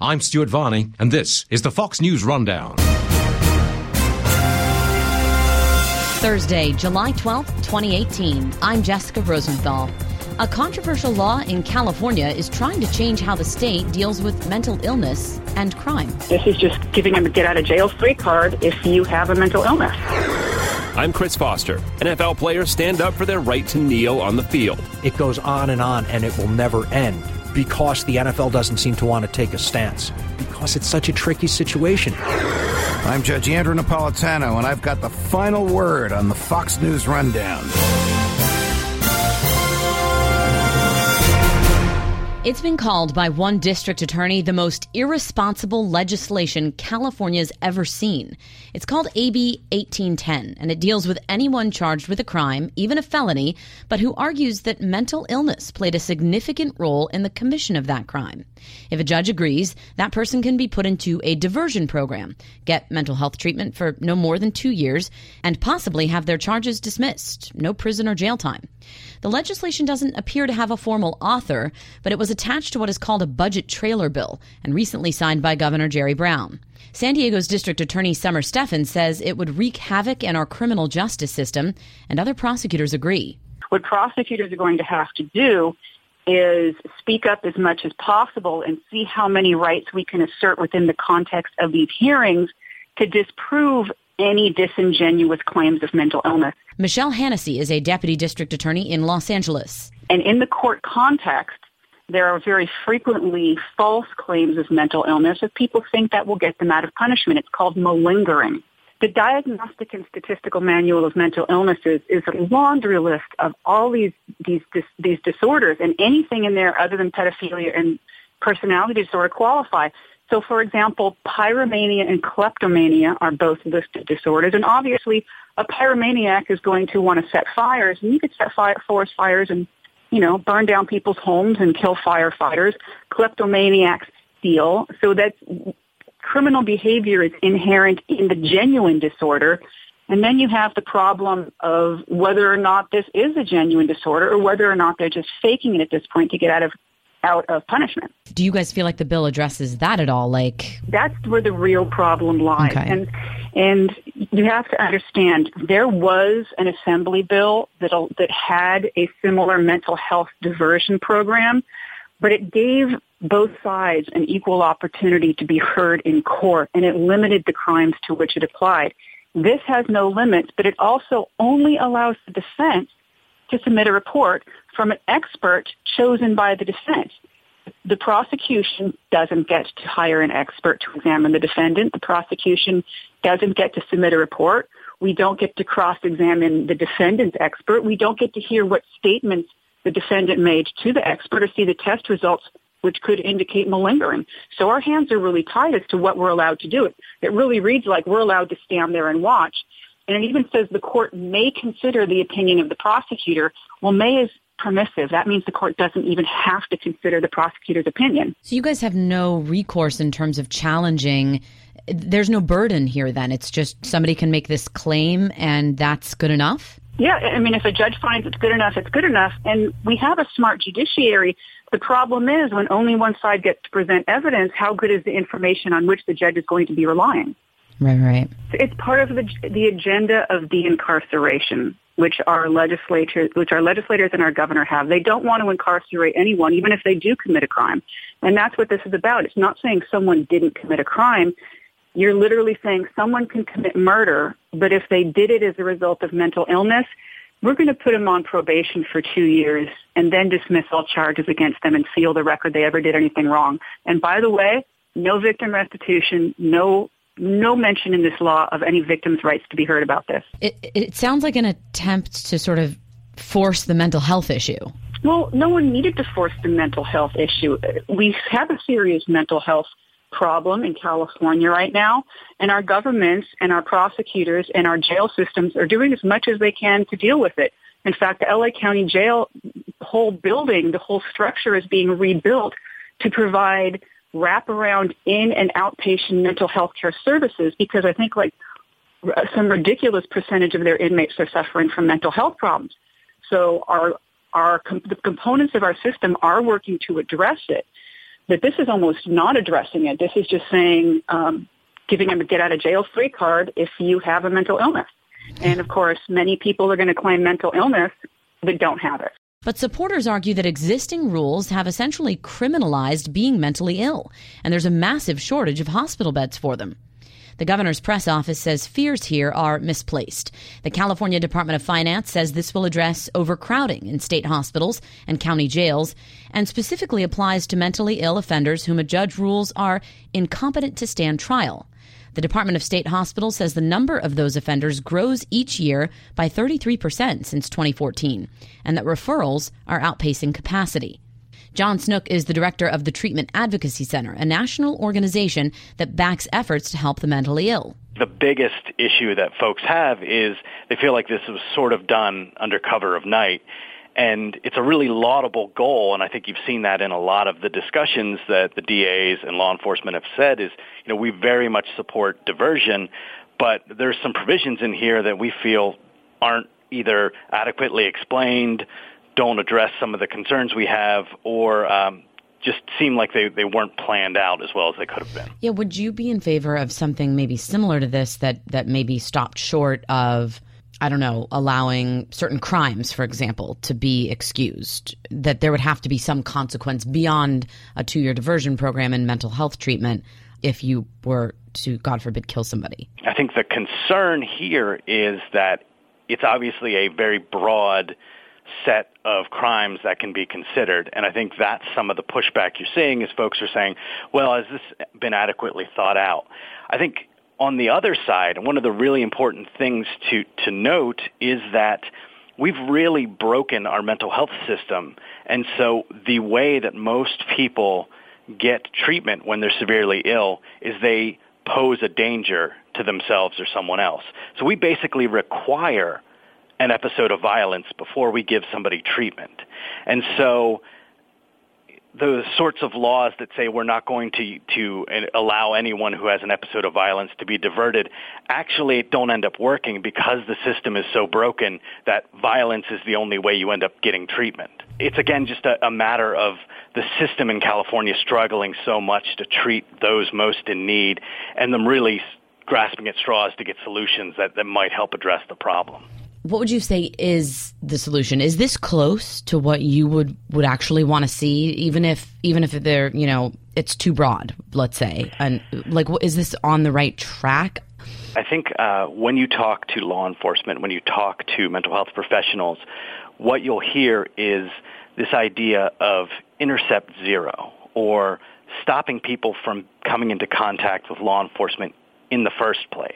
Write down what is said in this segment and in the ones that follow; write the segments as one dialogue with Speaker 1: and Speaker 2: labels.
Speaker 1: I'm Stuart Varney, and this is the Fox News Rundown.
Speaker 2: Thursday, July 12th, 2018. I'm Jessica Rosenthal. A controversial law in California is trying to change how the state deals with mental illness and crime.
Speaker 3: This is just giving them a get-out-of-jail-free card if you have a mental illness.
Speaker 4: I'm Chris Foster. NFL players stand up for their right to kneel on the field.
Speaker 5: It goes on, and it will never end because the NFL doesn't seem to want to take a stance, because it's such a tricky situation.
Speaker 6: I'm Judge Andrew Napolitano, and I've got the final word on the Fox News Rundown.
Speaker 2: It's been called by one district attorney the most irresponsible legislation California's ever seen. It's called AB 1810, and it deals with anyone charged with a crime, even a felony, but who argues that mental illness played a significant role in the commission of that crime. If a judge agrees, that person can be put into a diversion program, get mental health treatment for no more than 2 years, and possibly have their charges dismissed. No prison or jail time. The legislation doesn't appear to have a formal author, but it was attached to what is called a budget trailer bill and recently signed by Governor Jerry Brown. San Diego's District Attorney Summer Stephan says it would wreak havoc in our criminal justice system, and other prosecutors agree.
Speaker 3: What prosecutors are going to have to do is speak up as much as possible and see how many rights we can assert within the context of these hearings to disprove any disingenuous claims of mental illness.
Speaker 2: Michelle Hannessy is a deputy district attorney in Los Angeles.
Speaker 3: And in the court context, there are very frequently false claims of mental illness if people think that will get them out of punishment. It's called malingering. The Diagnostic and Statistical Manual of Mental Illnesses is a laundry list of all these disorders, and anything in there other than pedophilia and personality disorder qualify. So, for example, pyromania and kleptomania are both listed disorders, and obviously a pyromaniac is going to want to set fires, and you could set forest fires and, burn down people's homes and kill firefighters. Kleptomaniacs steal, so that criminal behavior is inherent in the genuine disorder. And then you have the problem of whether or not this is a genuine disorder or whether or not they're just faking it at this point to get out of punishment.
Speaker 2: Do you guys feel like the bill addresses that at all?
Speaker 3: That's where the real problem lies.
Speaker 2: Okay.
Speaker 3: And you have to understand, there was an assembly bill that had a similar mental health diversion program, but it gave both sides an equal opportunity to be heard in court, and it limited the crimes to which it applied. This has no limits, but it also only allows the defense to submit a report from an expert chosen by the defense. The prosecution doesn't get to hire an expert to examine the defendant. The prosecution doesn't get to submit a report. We don't get to cross-examine the defendant's expert. We don't get to hear what statements the defendant made to the expert or see the test results, which could indicate malingering. So our hands are really tied as to what we're allowed to do. It really reads like we're allowed to stand there and watch. And it even says the court may consider the opinion of the prosecutor. Well, may is permissive. That means the court doesn't even have to consider the prosecutor's opinion.
Speaker 2: So you guys have no recourse in terms of challenging. There's no burden here then. It's just somebody can make this claim and that's good enough?
Speaker 3: Yeah, I mean, if a judge finds it's good enough, it's good enough. And we have a smart judiciary. The problem is when only one side gets to present evidence, how good is the information on which the judge is going to be relying?
Speaker 2: Right.
Speaker 3: It's part of the agenda of de-incarceration, which our legislators and our governor have. They don't want to incarcerate anyone, even if they do commit a crime. And that's what this is about. It's not saying someone didn't commit a crime. You're literally saying someone can commit murder, but if they did it as a result of mental illness, we're going to put them on probation for 2 years and then dismiss all charges against them and seal the record they ever did anything wrong. And by the way, no victim restitution, no mention in this law of any victim's rights to be heard about this.
Speaker 2: It sounds like an attempt to sort of force the mental health issue.
Speaker 3: Well, no one needed to force the mental health issue. We have a serious mental health problem in California right now, and our governments and our prosecutors and our jail systems are doing as much as they can to deal with it. In fact, the LA County Jail, the whole building, the whole structure is being rebuilt to provide wraparound in and outpatient mental health care services because I think some ridiculous percentage of their inmates are suffering from mental health problems. So the components of our system are working to address it. that this is almost not addressing it. This is just saying, giving them a get-out-of-jail-free card if you have a mental illness. And, of course, many people are going to claim mental illness that don't have it.
Speaker 2: But supporters argue that existing rules have essentially criminalized being mentally ill, and there's a massive shortage of hospital beds for them. The governor's press office says fears here are misplaced. The California Department of Finance says this will address overcrowding in state hospitals and county jails, and specifically applies to mentally ill offenders whom a judge rules are incompetent to stand trial. The Department of State Hospitals says the number of those offenders grows each year by 33% since 2014, and that referrals are outpacing capacity. John Snook is the director of the Treatment Advocacy Center, a national organization that backs efforts to help the mentally ill.
Speaker 7: The biggest issue that folks have is they feel like this was sort of done under cover of night. And it's a really laudable goal, and I think you've seen that in a lot of the discussions that the DAs and law enforcement have said is, we very much support diversion, but there's some provisions in here that we feel aren't either adequately explained, don't address some of the concerns we have, or just seem like they weren't planned out as well as they could have been.
Speaker 2: Yeah, would you be in favor of something maybe similar to this that maybe stopped short of, I don't know, allowing certain crimes, for example, to be excused, that there would have to be some consequence beyond a 2-year diversion program and mental health treatment if you were to, God forbid, kill somebody?
Speaker 7: I think the concern here is that it's obviously a very broad set of crimes that can be considered. And I think that's some of the pushback you're seeing is folks are saying, well, has this been adequately thought out? I think on the other side, one of the really important things to note is that we've really broken our mental health system. And so the way that most people get treatment when they're severely ill is they pose a danger to themselves or someone else. So we basically require an episode of violence before we give somebody treatment. And so the sorts of laws that say we're not going to allow anyone who has an episode of violence to be diverted actually don't end up working because the system is so broken that violence is the only way you end up getting treatment. It's, again, just a matter of the system in California struggling so much to treat those most in need and them really grasping at straws to get solutions that might help address the problem.
Speaker 2: What would you say is the solution? Is this close to what you would actually want to see, even if they're, it's too broad, let's say? And is this on the right track?
Speaker 7: I think when you talk to law enforcement, when you talk to mental health professionals, what you'll hear is this idea of intercept zero, or stopping people from coming into contact with law enforcement in the first place.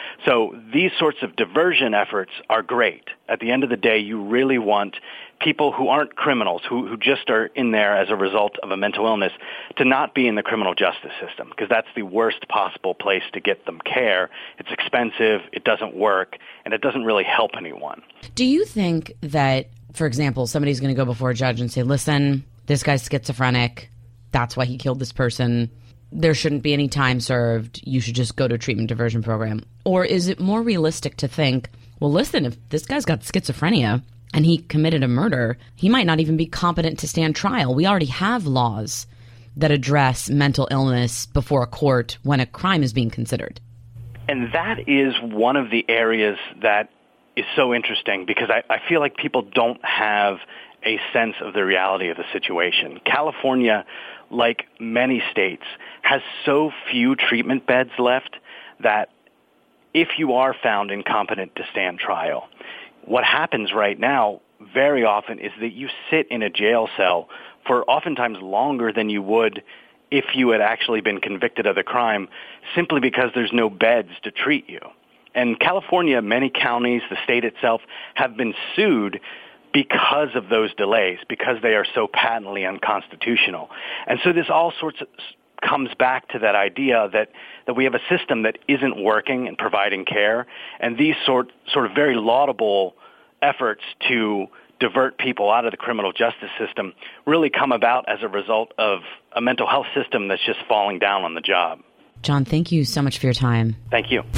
Speaker 7: So these sorts of diversion efforts are great. At the end of the day, you really want people who aren't criminals, who just are in there as a result of a mental illness, to not be in the criminal justice system, because that's the worst possible place to get them care. It's expensive, it doesn't work, and it doesn't really help anyone.
Speaker 2: Do you think that, for example, somebody's going to go before a judge and say, listen, this guy's schizophrenic, that's why he killed this person, there shouldn't be any time served, you should just go to a treatment diversion program? Or is it more realistic to think, well, listen, if this guy's got schizophrenia and he committed a murder, he might not even be competent to stand trial. We already have laws that address mental illness before a court when a crime is being considered.
Speaker 7: And that is one of the areas that is so interesting, because I feel like people don't have a sense of the reality of the situation. California, like many states, has so few treatment beds left that if you are found incompetent to stand trial, what happens right now very often is that you sit in a jail cell for oftentimes longer than you would if you had actually been convicted of the crime, simply because there's no beds to treat you. And California, many counties, the state itself, have been sued because of those delays, because they are so patently unconstitutional. And so this all sorts of comes back to that idea that we have a system that isn't working and providing care, and these sort of very laudable efforts to divert people out of the criminal justice system really come about as a result of a mental health system that's just falling down on the job.
Speaker 2: John, thank you so much for your time.
Speaker 7: Thank you.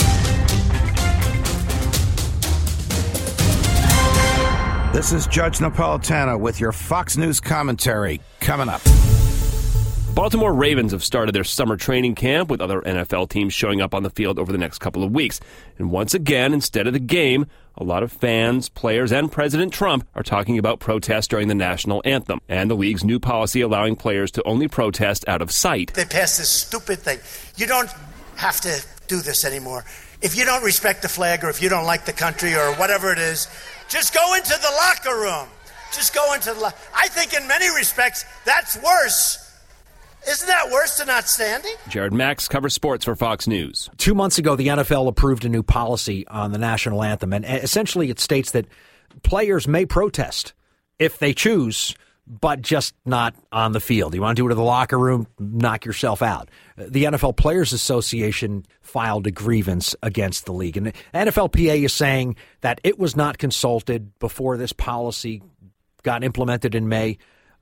Speaker 6: This is Judge Napolitano with your Fox News commentary coming up.
Speaker 4: Baltimore Ravens have started their summer training camp with other NFL teams showing up on the field over the next couple of weeks. And once again, instead of the game, a lot of fans, players, and President Trump are talking about protests during the national anthem and the league's new policy allowing players to only protest out of sight.
Speaker 8: They passed this stupid thing. You don't have to do this anymore. If you don't respect the flag or if you don't like the country or whatever it is, just go into the locker room. Just go into the I think in many respects, that's worse. Isn't that worse than not standing?
Speaker 4: Jared Max covers sports for Fox News.
Speaker 5: 2 months ago, the NFL approved a new policy on the national anthem, and essentially it states that players may protest if they choose, but just not on the field. You want to do it in the locker room, knock yourself out. The NFL Players Association filed a grievance against the league, and the NFLPA is saying that it was not consulted before this policy got implemented in May.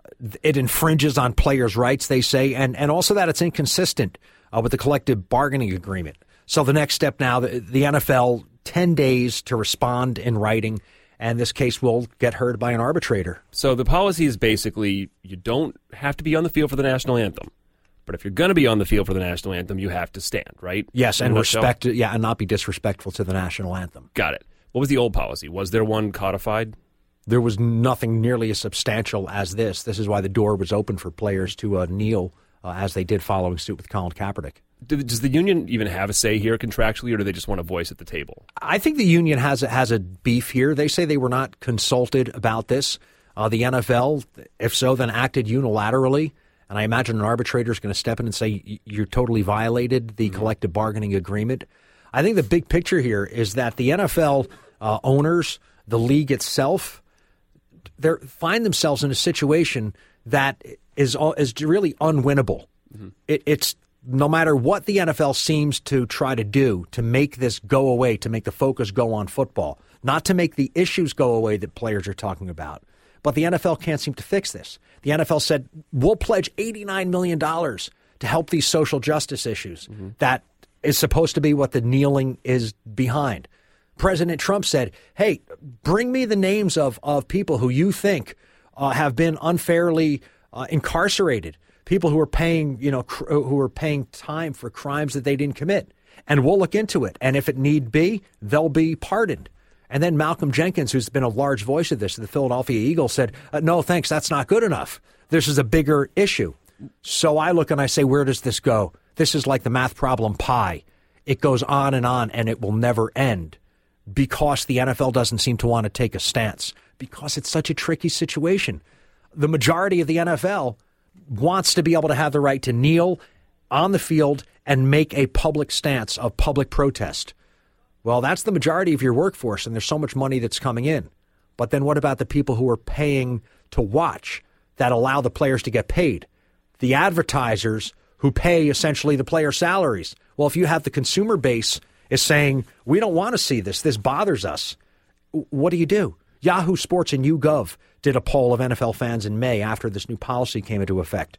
Speaker 5: It infringes on players' rights, they say, and also that it's inconsistent with the collective bargaining agreement. So the next step now, the NFL, 10 days to respond in writing, and this case will get heard by an arbitrator.
Speaker 4: So the policy is basically you don't have to be on the field for the national anthem. But if you're going to be on the field for the national anthem, you have to stand, right?
Speaker 5: Yes, and respect, and not be disrespectful to the national anthem.
Speaker 4: Got it. What was the old policy? Was there one codified?
Speaker 5: There was nothing nearly as substantial as this. This is why the door was open for players to kneel as they did following suit with Colin Kaepernick.
Speaker 4: Does the union even have a say here contractually, or do they just want a voice at the table?
Speaker 5: I think the union has a beef here. They say they were not consulted about this. The NFL, if so, then acted unilaterally. And I imagine an arbitrator is going to step in and say, you're totally violated the collective bargaining agreement. I think the big picture here is that the NFL owners, the league itself, they find themselves in a situation that is really unwinnable. Mm-hmm. It's no matter what the NFL seems to try to do to make this go away, to make the focus go on football, not to make the issues go away that players are talking about. But the NFL can't seem to fix this. The NFL said, we'll pledge $89 million to help these social justice issues. Mm-hmm. That is supposed to be what the kneeling is behind. President Trump said, hey, bring me the names of people who you think have been unfairly incarcerated, people who are paying, who are paying time for crimes that they didn't commit, and we'll look into it. And if it need be, they'll be pardoned. And then Malcolm Jenkins, who's been a large voice of this, the Philadelphia Eagles, said, no, thanks, that's not good enough. This is a bigger issue. So I look and I say, where does this go? This is like the math problem pi. It goes on, and it will never end. Because the NFL doesn't seem to want to take a stance, because it's such a tricky situation. The majority of the NFL wants to be able to have the right to kneel on the field and make a public stance of public protest. Well, that's the majority of your workforce, and there's so much money that's coming in. But then what about the people who are paying to watch that allow the players to get paid? The advertisers who pay essentially the player salaries. Well, if you have the consumer base is saying, we don't want to see this. This bothers us. What do? Yahoo Sports and YouGov did a poll of NFL fans in May after this new policy came into effect.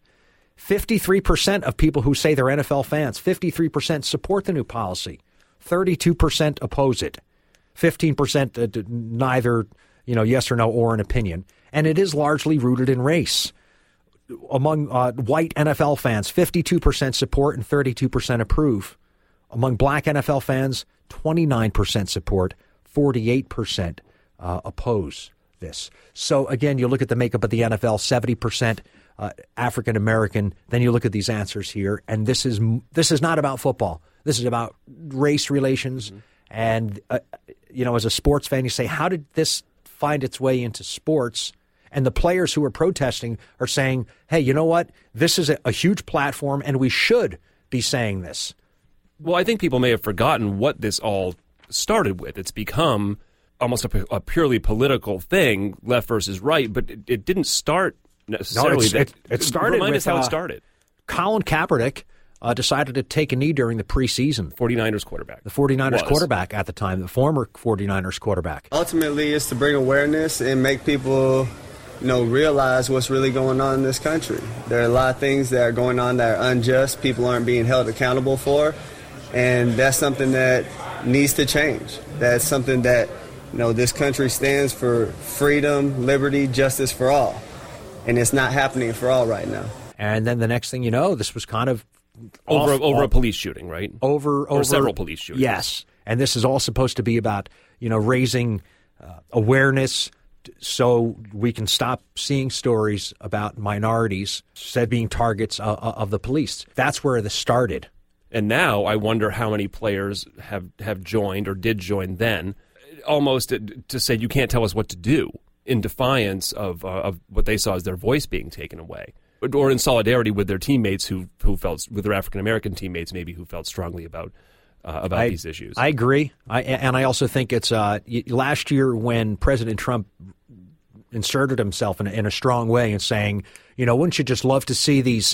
Speaker 5: 53% of people who say they're NFL fans, 53% support the new policy. 32% oppose it. 15% neither, yes or no, or an opinion. And it is largely rooted in race. Among white NFL fans, 52% support and 32% approve. Among black NFL fans, 29% support, 48% oppose this. So, again, you look at the makeup of the NFL, 70% African-American. Then you look at these answers here, and this is not about football. This is about race relations. Mm-hmm. And, as a sports fan, you say, how did this find its way into sports? And the players who are protesting are saying, hey, you know what? This is a huge platform, and we should be saying this.
Speaker 4: Well, I think people may have forgotten what this all started with. It's become almost a purely political thing, left versus right, but it didn't start necessarily.
Speaker 5: No, it started
Speaker 4: Remind
Speaker 5: with
Speaker 4: us how it started.
Speaker 5: Colin Kaepernick decided to take a knee during the preseason.
Speaker 4: 49ers quarterback.
Speaker 5: The 49ers quarterback at the time, the former 49ers quarterback.
Speaker 9: Ultimately, it's to bring awareness and make people realize what's really going on in this country. There are a lot of things that are going on that are unjust, people aren't being held accountable for. And that's something that needs to change. That's something that, this country stands for freedom, liberty, justice for all. And it's not happening for all right now.
Speaker 5: And then the next thing you know, this was kind of
Speaker 4: over a police shooting, right?
Speaker 5: Over
Speaker 4: several police shootings.
Speaker 5: Yes. And this is all supposed to be about, raising awareness so we can stop seeing stories about minorities said being targets of the police. That's where this started.
Speaker 4: And now I wonder how many players have joined or did join then, almost to say you can't tell us what to do in defiance of what they saw as their voice being taken away, or in solidarity with their teammates who felt, with their African American teammates maybe, who felt strongly about these issues. I
Speaker 5: agree. I also think it's last year when President Trump inserted himself in a strong way and saying, wouldn't you just love to see these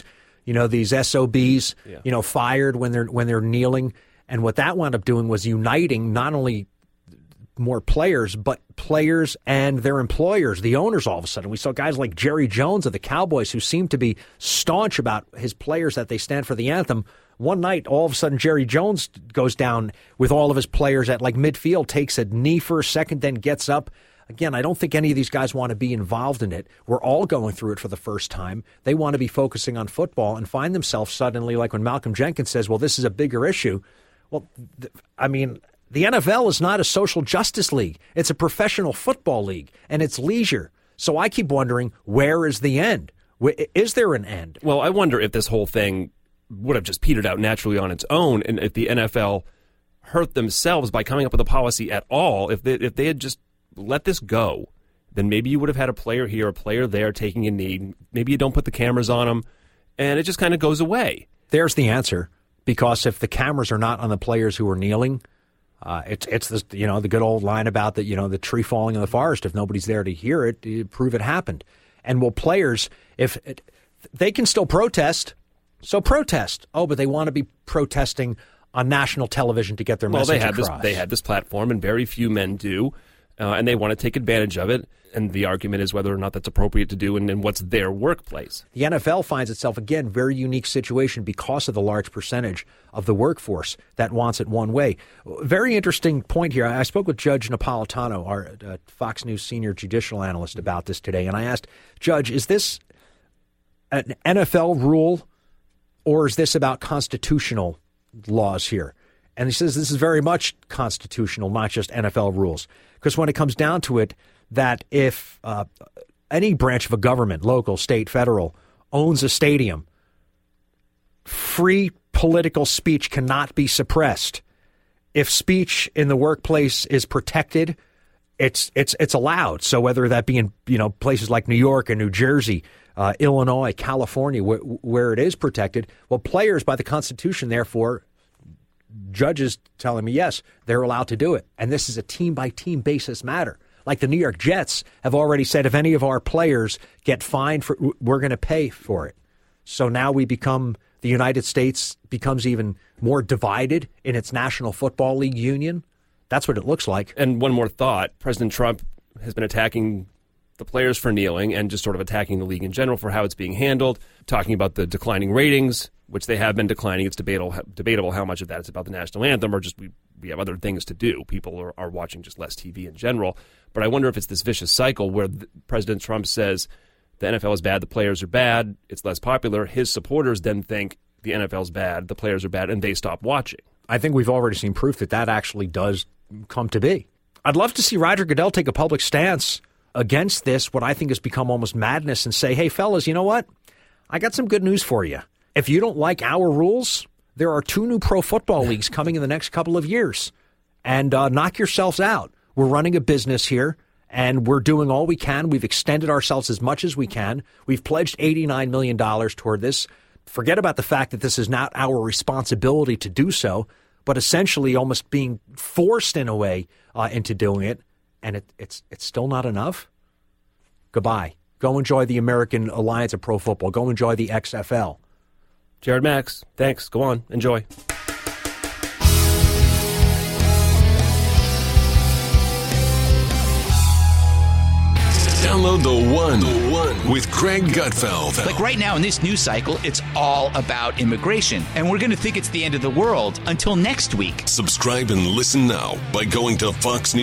Speaker 5: SOBs, fired when they're kneeling? And what that wound up doing was uniting not only more players, but players and their employers, the owners. All of a sudden, we saw guys like Jerry Jones of the Cowboys, who seemed to be staunch about his players that they stand for the anthem. One night, all of a sudden, Jerry Jones goes down with all of his players at midfield, takes a knee for a second, then gets up. Again, I don't think any of these guys want to be involved in it. We're all going through it for the first time. They want to be focusing on football and find themselves suddenly, like when Malcolm Jenkins says, well, this is a bigger issue. Well, the NFL is not a social justice league. It's a professional football league, and it's leisure. So I keep wondering, where is the end? Is there an end?
Speaker 4: Well, I wonder if this whole thing would have just petered out naturally on its own, and if the NFL hurt themselves by coming up with a policy at all. If they had just let this go, then maybe you would have had a player here, a player there taking a knee. Maybe you don't put the cameras on them, and it just kind of goes away.
Speaker 5: There's the answer, because if the cameras are not on the players who are kneeling, it's this, the good old line about the tree falling in the forest. If nobody's there to hear it, you prove it happened. And will players, they can still protest, so protest. Oh, but they want to be protesting on national television to get their message across.
Speaker 4: They had this platform, and very few men do, and they want to take advantage of it. And the argument is whether or not that's appropriate to do and what's their workplace.
Speaker 5: The NFL finds itself, again, very unique situation because of the large percentage of the workforce that wants it one way. Very interesting point here. I spoke with Judge Napolitano, our Fox News senior judicial analyst, about this today. And I asked, Judge, is this an NFL rule or is this about constitutional laws here? And he says this is very much constitutional, not just NFL rules. Because when it comes down to it, that if any branch of a government, local, state, federal, owns a stadium, free political speech cannot be suppressed. If speech in the workplace is protected, it's allowed. So whether that be in places like New York and New Jersey, Illinois, California, where it is protected, well, players by the Constitution, therefore, judges telling me, yes, they're allowed to do it. And this is a team-by-team basis matter. Like the New York Jets have already said, if any of our players get fined, we're going to pay for it. So now the United States becomes even more divided in its National Football League union. That's what it looks like.
Speaker 4: And one more thought. President Trump has been attacking the players for kneeling and just sort of attacking the league in general for how it's being handled, talking about the declining ratings, which they have been declining. It's debatable how much of that is about the national anthem or just we have other things to do. People are watching just less TV in general. But I wonder if it's this vicious cycle where President Trump says the NFL is bad, the players are bad, it's less popular. His supporters then think the NFL's bad, the players are bad, and they stop watching.
Speaker 5: I think we've already seen proof that actually does come to be. I'd love to see Roger Goodell take a public stance against this, what I think has become almost madness, and say, hey, fellas, you know what? I got some good news for you. If you don't like our rules, there are 2 new pro football leagues coming in the next couple of years. And knock yourselves out. We're running a business here, and we're doing all we can. We've extended ourselves as much as we can. We've pledged $89 million toward this. Forget about the fact that this is not our responsibility to do so, but essentially almost being forced in a way into doing it. And it's still not enough. Goodbye. Go enjoy the American Alliance of Pro Football. Go enjoy the XFL.
Speaker 4: Jared Max, thanks. Go on. Enjoy.
Speaker 10: Download The One with Greg Gutfeld.
Speaker 11: Like right now in this news cycle, it's all about immigration. And we're going to think it's the end of the world until next week.
Speaker 10: Subscribe and listen now by going to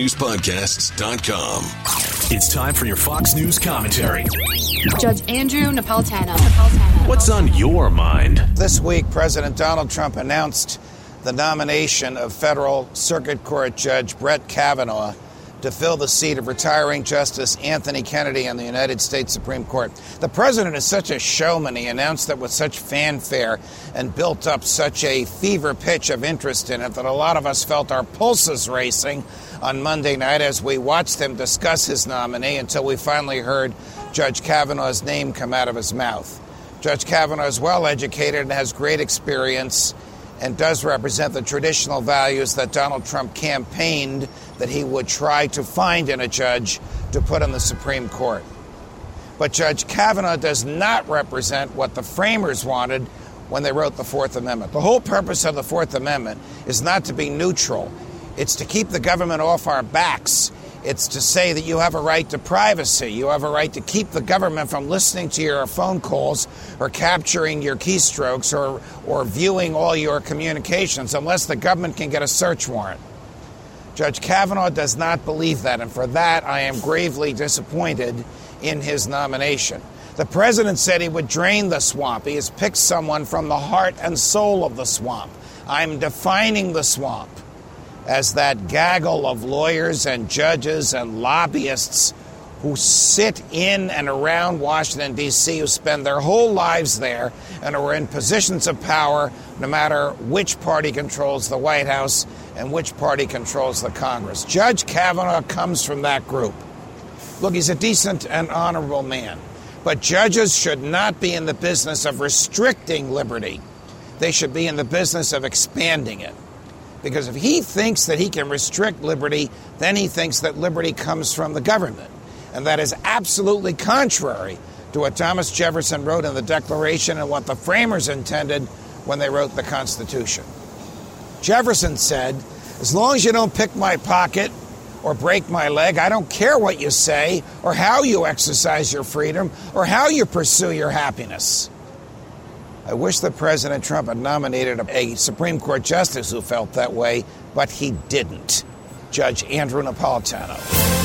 Speaker 10: FoxNewsPodcasts.com.
Speaker 12: It's time for your Fox News commentary.
Speaker 13: Judge Andrew Napolitano.
Speaker 12: What's on your mind?
Speaker 6: This week, President Donald Trump announced the nomination of federal circuit court judge Brett Kavanaugh to fill the seat of retiring Justice Anthony Kennedy on the United States Supreme Court. The president is such a showman. He announced it with such fanfare and built up such a fever pitch of interest in it that a lot of us felt our pulses racing on Monday night as we watched him discuss his nominee until we finally heard Judge Kavanaugh's name come out of his mouth. Judge Kavanaugh is well educated and has great experience and does represent the traditional values that Donald Trump campaigned that he would try to find in a judge to put on the Supreme Court. But Judge Kavanaugh does not represent what the framers wanted when they wrote the Fourth Amendment. The whole purpose of the Fourth Amendment is not to be neutral. It's to keep the government off our backs. It's to say that you have a right to privacy. You have a right to keep the government from listening to your phone calls or capturing your keystrokes or viewing all your communications unless the government can get a search warrant. Judge Kavanaugh does not believe that, and for that I am gravely disappointed in his nomination. The president said he would drain the swamp. He has picked someone from the heart and soul of the swamp. I'm defining the swamp as that gaggle of lawyers and judges and lobbyists who sit in and around Washington, D.C., who spend their whole lives there and are in positions of power no matter which party controls the White House and which party controls the Congress. Judge Kavanaugh comes from that group. Look, he's a decent and honorable man, but judges should not be in the business of restricting liberty. They should be in the business of expanding it. Because if he thinks that he can restrict liberty, then he thinks that liberty comes from the government. And that is absolutely contrary to what Thomas Jefferson wrote in the Declaration and what the framers intended when they wrote the Constitution. Jefferson said, as long as you don't pick my pocket or break my leg, I don't care what you say or how you exercise your freedom or how you pursue your happiness. I wish that President Trump had nominated a Supreme Court justice who felt that way, but he didn't. Judge Andrew Napolitano.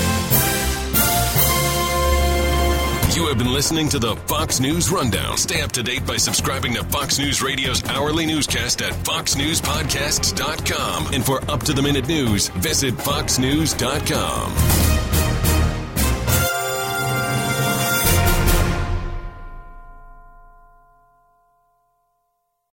Speaker 10: You have been listening to the Fox News Rundown. Stay up to date by subscribing to Fox News Radio's hourly newscast at FoxNewsPodcasts.com. And for up-to-the-minute news, visit FoxNews.com.